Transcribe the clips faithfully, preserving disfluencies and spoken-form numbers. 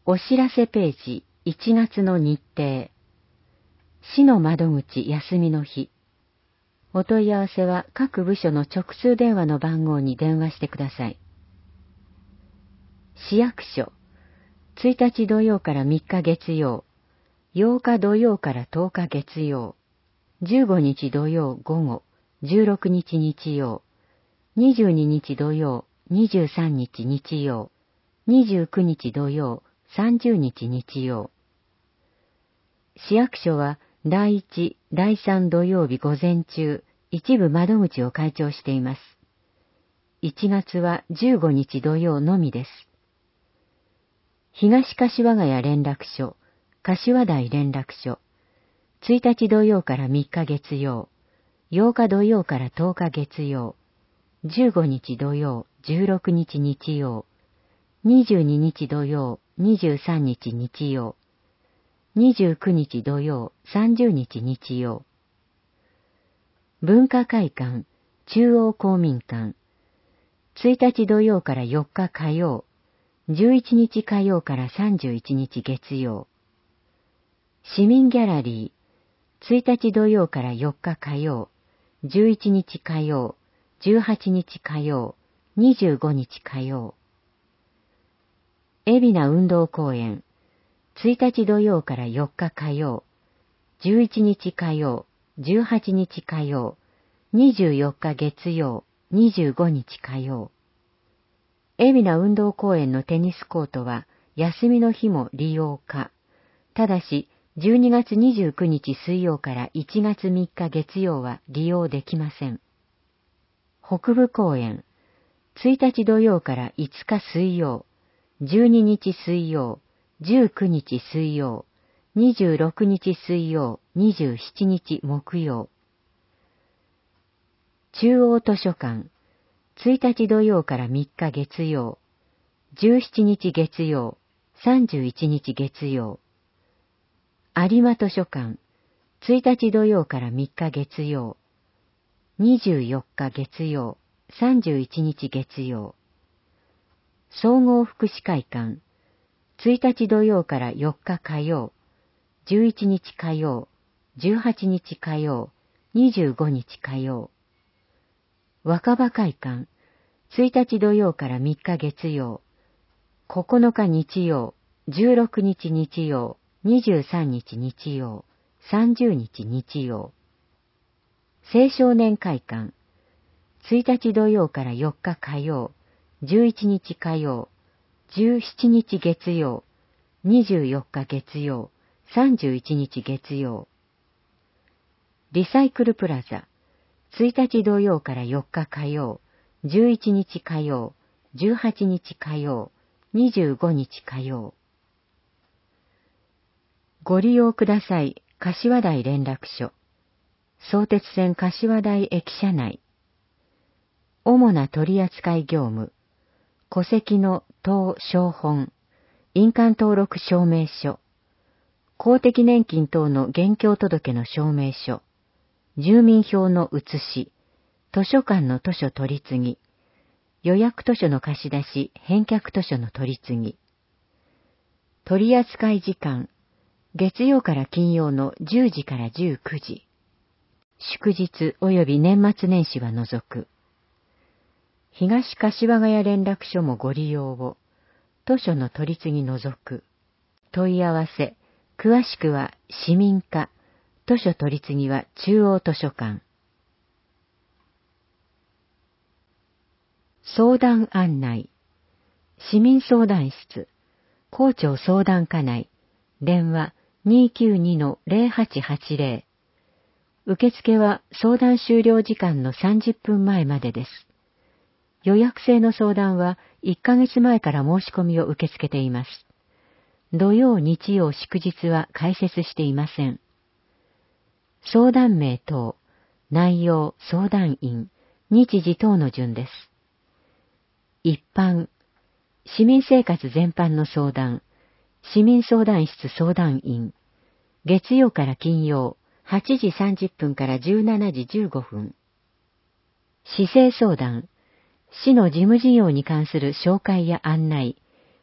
お知らせページいちがつの日程。市の窓口休みの日。お問い合わせは各部署の直通電話の番号に電話してください。市役所。ついたち土曜からみっか月曜。ようか土曜からとおか月曜。じゅうごにち土曜午後。じゅうろくにち日曜。にじゅうににち土曜。にじゅうさんにち日曜。にじゅうくにち土曜。さんじゅうにち日曜。市役所はだいいち、だいさん土曜日午前中、一部窓口を開庁しています。いちがつはじゅうごにち土曜のみです。東柏ヶ谷連絡所、柏台連絡所、ついたち土曜からみっか月曜、ようか土曜からとおか月曜、じゅうごにち土曜、じゅうろくにち日曜、にじゅうににち土曜、にじゅうさんにち日曜、にじゅうくにち土曜、さんじゅうにち日曜。文化会館、中央公民館、ついたち土曜からよっか火曜、じゅういちにち火曜からさんじゅういちにち月曜。市民ギャラリー、ついたち土曜からよっか火曜、じゅういちにち火曜、じゅうはちにち火曜、にじゅうごにち火曜。海老名運動公園、ついたち土曜からよっか火曜、じゅういちにち火曜、じゅうはちにち火曜、にじゅうよっか月曜、にじゅうごにち火曜。海老名運動公園のテニスコートは休みの日も利用可。ただし、じゅうにがつにじゅうくにち水曜からいちがつみっか月曜は利用できません。北部公園、ついたち土曜からいつか水曜、じゅうににち水曜、じゅうくにち水曜、にじゅうろくにち水曜、にじゅうしちにち木曜。中央図書館、ついたち土曜からみっか月曜、じゅうしちにち月曜、さんじゅういちにち月曜。有馬図書館、ついたち土曜からみっか月曜、にじゅうよっか月曜、さんじゅういちにち月曜。総合福祉会館、ついたち土曜からよっか火曜、じゅういちにち火曜、じゅうはちにち火曜、にじゅうごにち火曜。若葉会館、ついたち土曜からみっか月曜、ここのか日曜、じゅうろくにち日曜、にじゅうさんにち日曜、さんじゅうにち日曜。青少年会館、ついたち土曜からよっか火曜、じゅういちにち火曜、じゅうしちにち月曜、にじゅうよっか月曜、さんじゅういちにち月曜。リサイクルプラザ、ついたち土曜からよっか火曜、じゅういちにち火曜、じゅうはちにち火曜、にじゅうごにち火曜。ご利用ください、柏台連絡所。相鉄線柏台駅舎内。主な取扱業務。戸籍の等照本、印鑑登録証明書、公的年金等の現況届の証明書、住民票の写し、図書館の図書取り次ぎ、予約図書の貸し出し、返却図書の取り次ぎ。取扱時間、月曜から金曜のじゅうじからじゅうくじ。祝日及び年末年始は除く。東柏ヶ谷連絡所もご利用を。図書の取り次ぎ除く。問い合わせ、詳しくは市民課、図書取り次ぎは中央図書館。相談案内。市民相談室、校長相談課内、電話 にきゅうにのゼロはちはちゼロ。受付は相談終了時間のさんじゅっぷんまえまでです。予約制の相談はいっかげつまえから申し込みを受け付けています。土曜、日曜、祝日は開設していません。相談名等、内容、相談員、日時等の順です。一般、市民生活全般の相談、市民相談室相談員、月曜から金曜、はちじさんじゅっぷんからじゅうしちじじゅうごふん。市政相談、市の事務事業に関する紹介や案内、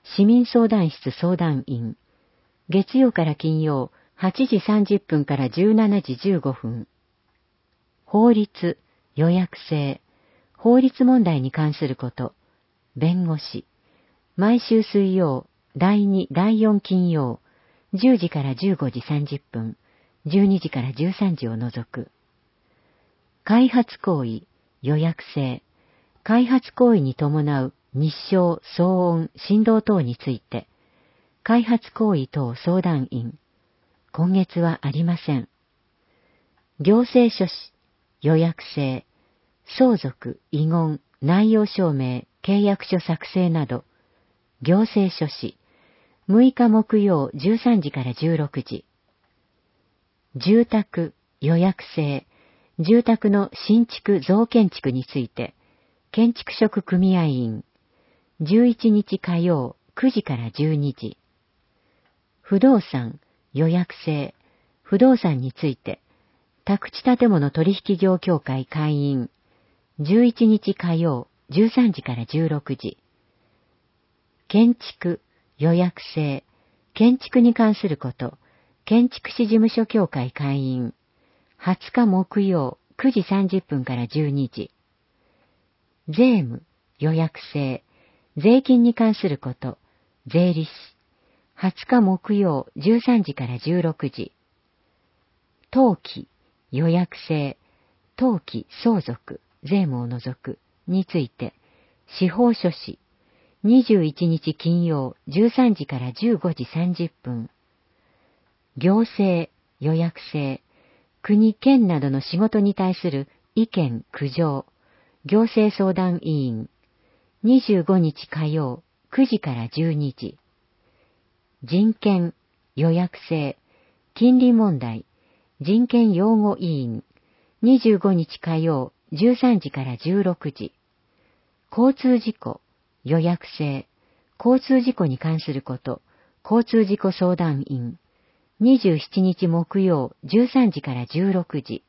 市民相談室相談員。月曜から金曜、はちじさんじゅっぷんからじゅうしちじじゅうごふん。法律、予約制。法律問題に関すること。弁護士。毎週水曜、だいに、だいよん金曜、じゅうじからじゅうごじさんじゅっぷん、じゅうにじからじゅうさんじを除く。開発行為、予約制。開発行為に伴う日照、騒音、振動等について、開発行為等相談員。今月はありません。行政書士、予約制。相続、遺言、内容証明、契約書作成など。行政書士。むいか木曜じゅうさんじからじゅうろくじ。住宅、予約制。住宅の新築増建築について、建築職組合員。じゅういちにち火曜くじからじゅうにじ。不動産、予約制。不動産について、宅地建物取引業協会会員。じゅういちにち火曜じゅうさんじからじゅうろくじ。建築、予約制。建築に関すること、建築士事務所協会会員。はつか木曜くじさんじゅっぷんからじゅうにじ。税務、予約制。税金に関すること、税理士。はつか木曜じゅうさんじからじゅうろくじ。登記、予約制。登記、相続、税務を除くについて、司法書士。にじゅういちにち金曜じゅうさんじからじゅうごじさんじゅっぷん。行政、予約制。国、県などの仕事に対する意見、苦情。行政相談委員。にじゅうごにち火曜くじからじゅうにじ。人権、予約制。近隣問題。人権擁護委員。にじゅうごにち火曜じゅうさんじからじゅうろくじ。交通事故、予約制。交通事故に関すること、交通事故相談員。にじゅうしちにち木曜じゅうさんじからじゅうろくじ。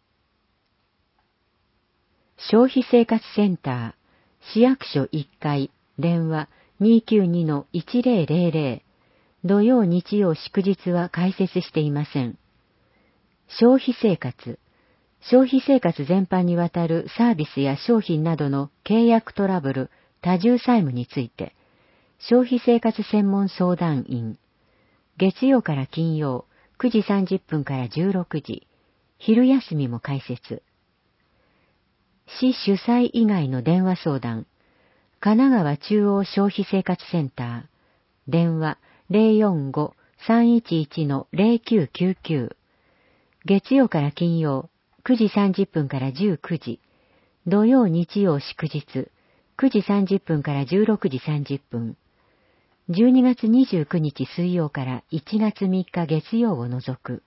消費生活センター、市役所いっかい、電話 にきゅうにのいちぜろぜろぜろ。土曜日曜祝日は開設していません。消費生活、消費生活全般にわたるサービスや商品などの契約トラブル、多重債務について、消費生活専門相談員。月曜から金曜くじさんじゅっぷんからじゅうろくじ、昼休みも開設。市主催以外の電話相談。神奈川中央消費生活センター。電話 ゼロよんご さんいちいち のゼロきゅうきゅうきゅう。月曜から金曜くじさんじゅっぷんからじゅうくじ。土曜日曜祝日くじさんじゅっぷんからじゅうろくじさんじゅっぷん。じゅうにがつにじゅうくにち水曜からいちがつみっか月曜を除く。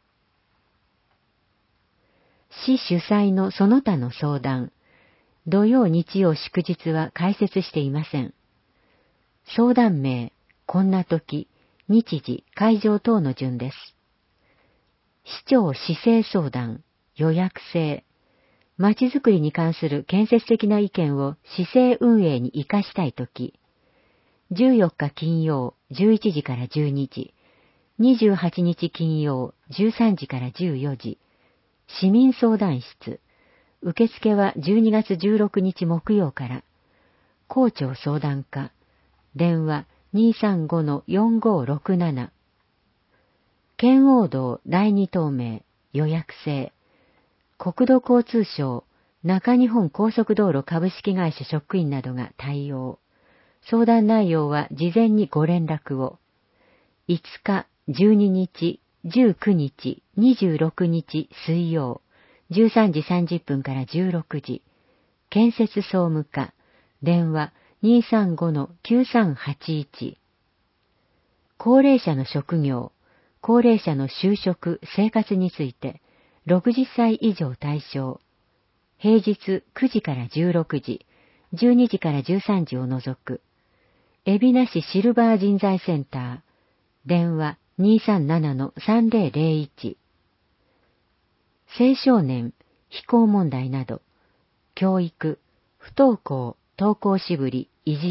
市主催のその他の相談。土曜日曜祝日は開設していません。相談名、こんな時、日時、会場等の順です。市長市政相談、予約制。まちづくりに関する建設的な意見を市政運営に生かしたいとき、じゅうよっか金曜じゅういちじからじゅうにじ、にじゅうはちにち金曜じゅうさんじからじゅうよじ、市民相談室。受付はじゅうにがつじゅうろくにち木曜から。校長相談課。電話 にさんごのよんごろくなな。圏央道だいに東名予約制。国土交通省中日本高速道路株式会社職員などが対応。相談内容は事前にご連絡を。いつか、じゅうににち、じゅうくにち、にじゅうろくにち水曜。じゅうさんじさんじゅっぷんからじゅうろくじ。建設総務課。電話 にさんごのきゅうさんはちいち。高齢者の職業、高齢者の就職、生活について、ろくじゅっさい以上対象。平日くじからじゅうろくじ、じゅうにじからじゅうさんじを除く。海老名市シルバー人材センター。電話 にさんななのさんぜろぜろいち。青少年、非行問題など、教育、不登校、登校しぶり、いじめ、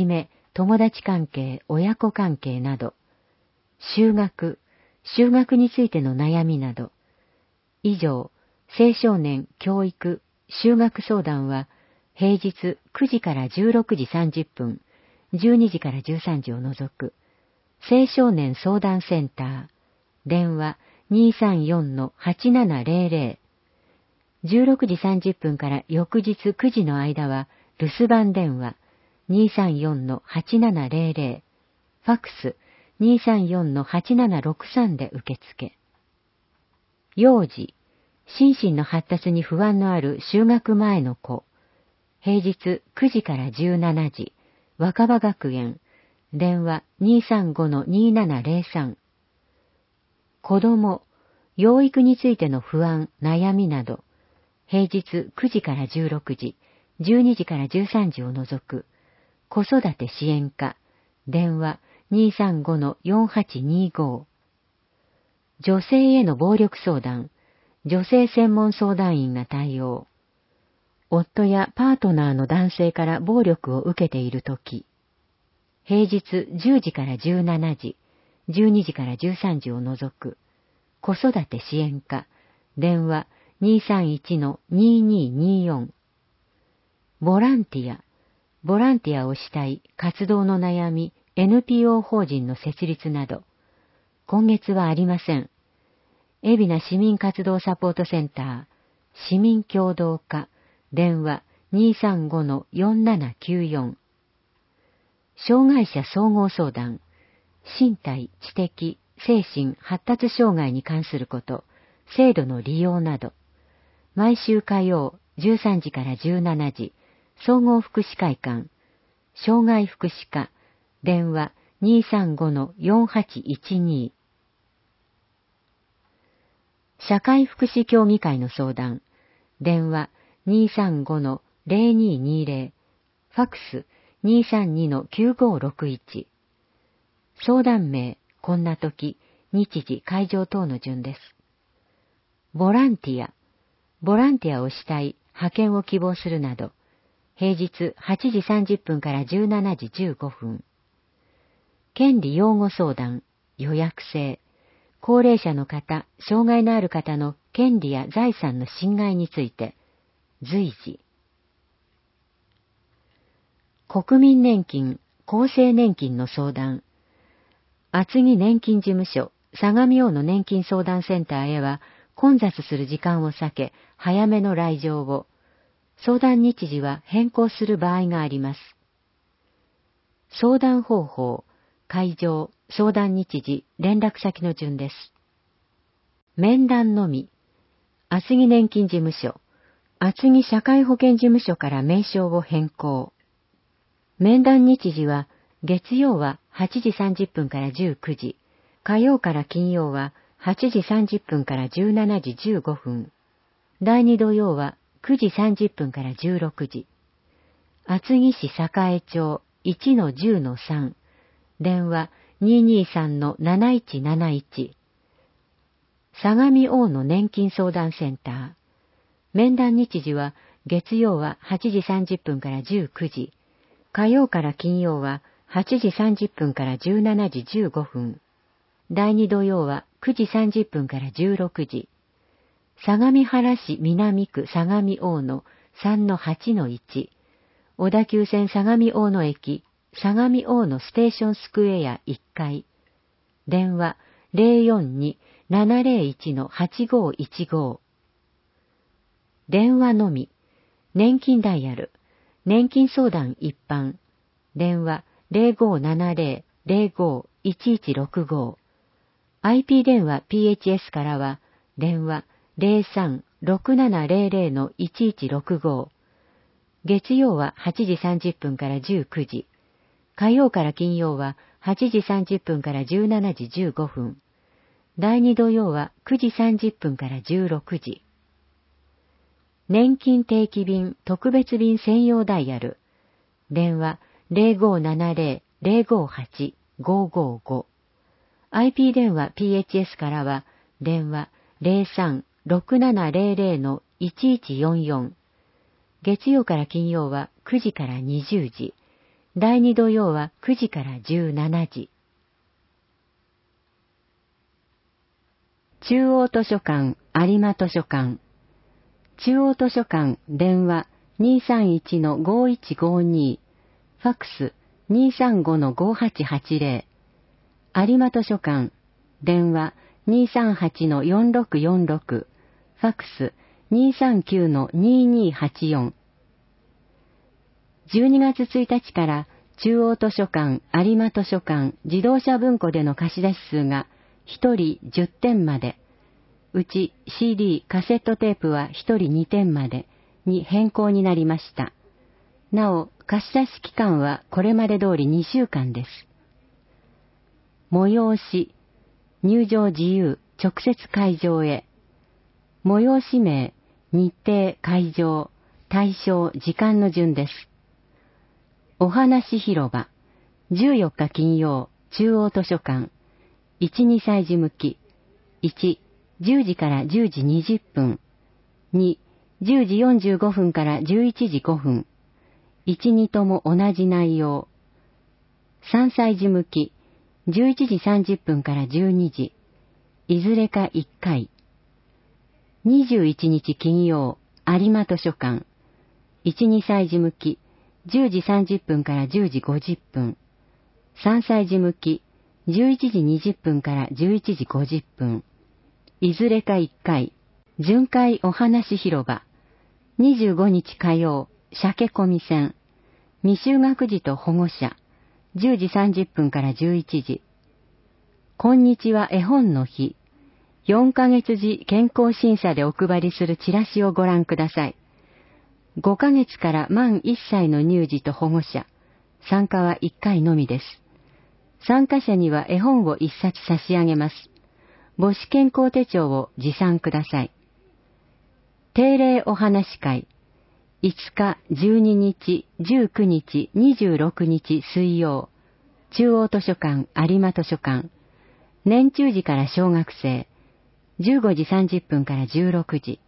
友達関係、親子関係など、就学、就学についての悩みなど、以上、青少年教育就学相談は、平日くじからじゅうろくじさんじゅっぷん、じゅうにじからじゅうさんじを除く、青少年相談センター、電話 にーさんよんのはちななぜろぜろ、じゅうろくじさんじゅっぷんから翌日くじの間は、留守番電話 にーさんよんのはちななぜろぜろ、ファックス にーさんよんのはちななろくさん で受付。幼児、心身の発達に不安のある就学前の子、平日くじからじゅうしちじ、若葉学園、電話 にーさんごのにーななぜろさん。子供、養育についての不安、悩みなど、平日くじからじゅうろくじ、じゅうにじからじゅうさんじを除く、子育て支援課、電話 にーさんごのよんはちにーご。女性への暴力相談、女性専門相談員が対応。夫やパートナーの男性から暴力を受けているとき、平日じゅうじからじゅうしちじ、じゅうにじからじゅうさんじを除く、子育て支援課、電話 にーさんいちのにーにーにーよん。ボランティア、ボランティアをしたい活動の悩み、エヌピーオー 法人の設立など、今月はありません。海老名市民活動サポートセンター、市民協働課、電話 にーさんごのよんななきゅうよん。障害者総合相談、身体、知的、精神、発達障害に関すること、制度の利用など、毎週火曜じゅうさんじからじゅうしちじ、総合福祉会館、障害福祉課、電話 にーさんごのよんはちいちに。社会福祉協議会の相談、電話 にーさんごのぜろにーにーぜろ、ファックス にーさんにのきゅうごろくいち。相談名、こんな時、日時、会場等の順です。ボランティア、ボランティアをしたい、派遣を希望するなど、平日はちじさんじゅっぷんからじゅうしちじじゅうごふん。権利擁護相談、予約制、高齢者の方、障害のある方の権利や財産の侵害について、随時。国民年金、厚生年金の相談。厚木年金事務所、相模大野年金相談センターへは、混雑する時間を避け、早めの来場を。相談日時は変更する場合があります。相談方法、会場、相談日時、連絡先の順です。面談のみ。厚木年金事務所、厚木社会保険事務所から名称を変更。面談日時は、月曜ははちじさんじゅっぷんからじゅうくじ、火曜から金曜ははちじさんじゅっぷんからじゅうしちじじゅうごふん、第二土曜はくじさんじゅっぷんからじゅうろくじ。厚木市栄町 いちのじゅうのさん、電話 にーにーさんのなないちなないち。相模大野年金相談センター。面談日時は月曜ははちじさんじゅっぷんからじゅうくじ、火曜から金曜ははちじさんじゅっぷんからじゅうしちじじゅうごふん、第二土曜はくじさんじゅっぷんからじゅうろくじ。相模原市南区相模大野 さんのはちのいち、小田急線相模大野駅相模大野ステーションスクエアいっかい、電話 ぜろよんにーななぜろいちのはちごいちご。電話のみ、年金ダイヤル、年金相談一般、電話 ぜろごーななぜろ ぜろごーいちいちろくご。アイピー 電話 ピーエイチエス からは、電話 ぜろさんろくななぜろぜろのいちいちろくご。月曜ははちじさんじゅっぷんからじゅうくじ、火曜から金曜ははちじさんじゅっぷんからじゅうしちじじゅうごふん、第二土曜はくじさんじゅっぷんからじゅうろくじ。年金定期便特別便専用ダイヤル、電話 ぜろごーななぜろ ぜろごーはち ごーごーご。アイピー 電話 ピーエイチエス からは、電話 ぜろさんろくななぜろぜろのいちいちよんよん。月曜から金曜はくじからにじゅうじ、 だいに土曜はくじからじゅうしちじ。中央図書館、有馬図書館。中央図書館、電話 にーさんいちのごいちごに、ファックス にーさんごのごはちはちぜろ。有馬図書館、電話 にーさんはちのよんろくよんろく、ファックス にーさんきゅうのにーにーはちよん。じゅうにがつついたちから中央図書館、有馬図書館、自動車文庫での貸し出し数がひとりじゅってんまで、うち シーディー、カセットテープはひとりにてんまでに変更になりました。なお、貸し出し期間はこれまで通りにしゅうかんです。催し、入場自由、直接会場へ。催し名、日程、会場、対象、時間の順です。お話広場、じゅうよっか金曜、中央図書館、いち、にさい児向き、いち、じゅうじからじゅうじにじゅっぷん、に、じゅうじよんじゅうごふんからじゅういちじごふん、いち、にとも同じ内容。さんさい児向き、じゅういちじさんじゅっぷんからじゅうにじ、いずれかいっかい。にじゅういちにち金曜、有馬図書館、いち、にさい児向き、じゅうじさんじゅっぷんからじゅうじごじゅっぷん、さんさい児向き、じゅういちじにじゅっぷんからじゅういちじごじゅっぷん、いずれかいっかい。巡回お話広場、にじゅうごにち火曜、鮭込み線、未就学児と保護者、じゅうじさんじゅっぷんからじゅういちじ。こんにちは絵本の日、よんかげつじ健康審査でお配りするチラシをご覧ください。ごかげつから満いっさいの乳児と保護者、参加はいっかいのみです。参加者には絵本をいっさつ差し上げます。母子健康手帳を持参ください。定例お話会、いつか、じゅうににち、じゅうくにち、にじゅうろくにち水曜、中央図書館、有馬図書館、年中児から小学生、じゅうごじさんじゅっぷんからじゅうろくじ。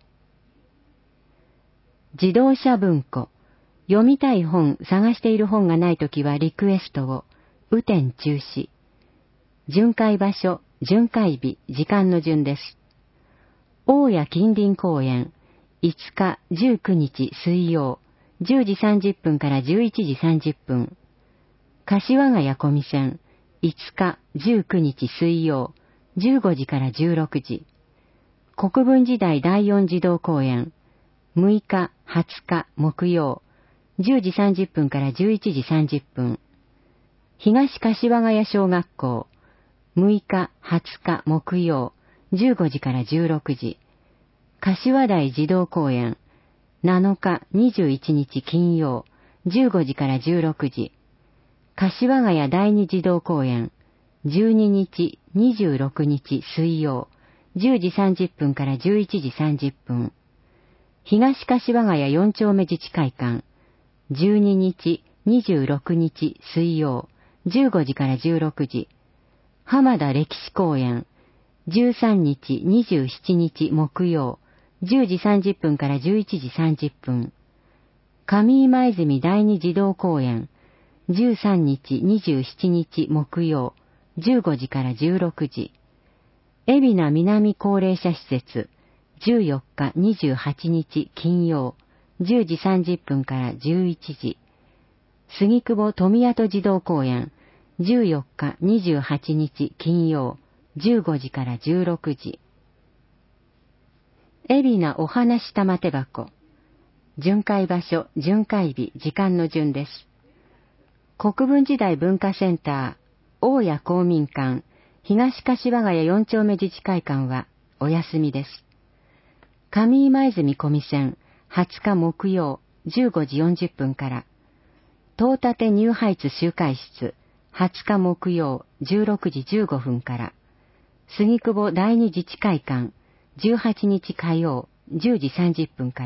自動車文庫、読みたい本、探している本がないときはリクエストを、雨天中止。巡回場所、巡回日、時間の順です。大谷近隣公園、いつか、じゅうくにち水曜、じゅうじさんじゅっぷんからじゅういちじさんじゅっぷん。柏ヶ谷込み線、いつか、じゅうくにち水曜、じゅうごじからじゅうろくじ。国分寺台第四児童公園、むいか、はつか木曜、じゅうじさんじゅっぷんからじゅういちじさんじゅっぷん。東柏ヶ谷小学校、むいか、はつか木曜、じゅうごじからじゅうろくじ。柏台児童公園、なのか、にじゅういちにち金曜、じゅうごじからじゅうろくじ。柏ヶ谷第二児童公園、じゅうににち、にじゅうろくにち水曜、じゅうじさんじゅっぷんからじゅういちじさんじゅっぷん。東柏ヶ谷四丁目自治会館、じゅうににち、にじゅうろくにち水曜、じゅうごじからじゅうろくじ。浜田歴史公園、じゅうさんにち、にじゅうしちにち木曜、じゅうじさんじゅっぷんからじゅういちじさんじゅっぷん。上今泉第二児童公園、じゅうさんにち、にじゅうしちにち木曜、じゅうごじからじゅうろくじ。海老名南高齢者施設、じゅうよっか、にじゅうはちにち金曜、じゅうじさんじゅっぷんからじゅういちじ。杉久保富谷児童公園、じゅうよっか、にじゅうはちにち金曜、じゅうごじからじゅうろくじ。海老名お話玉手箱。巡回場所、巡回日、時間の順です。国分寺台文化センター、大谷公民館、東柏ヶ谷四丁目自治会館はお休みです。上今泉込線、はつか木曜、じゅうごじよんじゅっぷんから、東立ニューハイツ集会室、はつか木曜、じゅうろくじじゅうごふんから、杉久保第二自治会館、じゅうはちにち火曜、じゅうじさんじゅっぷんから。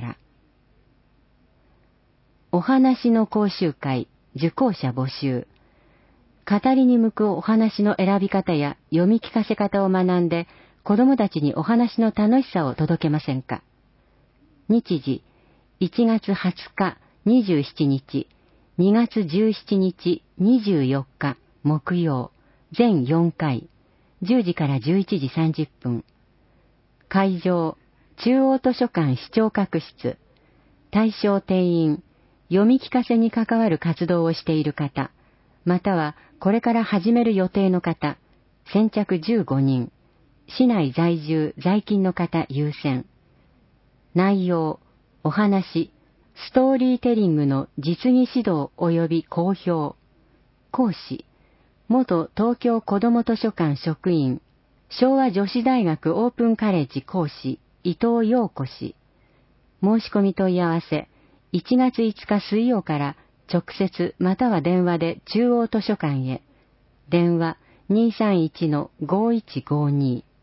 お話の講習会、受講者募集。語りに向くお話の選び方や読み聞かせ方を学んで、子供たちにお話の楽しさを届けませんか。日時、いちがつはつか、にじゅうしちにち、 にがつじゅうしちにちにじゅうよっか木曜、全よんかい、じゅうじからじゅういちじさんじゅっぷん。会場、中央図書館視聴覚室。対象定員、読み聞かせに関わる活動をしている方、またはこれから始める予定の方、先着じゅうごにん、市内在住在勤の方優先。内容、お話、ストーリーテリングの実技指導及び講評。講師、元東京子ども図書館職員、昭和女子大学オープンカレッジ講師、伊藤陽子氏。申し込み問い合わせ、いちがついつか水曜から直接または電話で中央図書館へ。電話 にーさんいちのごいちごに。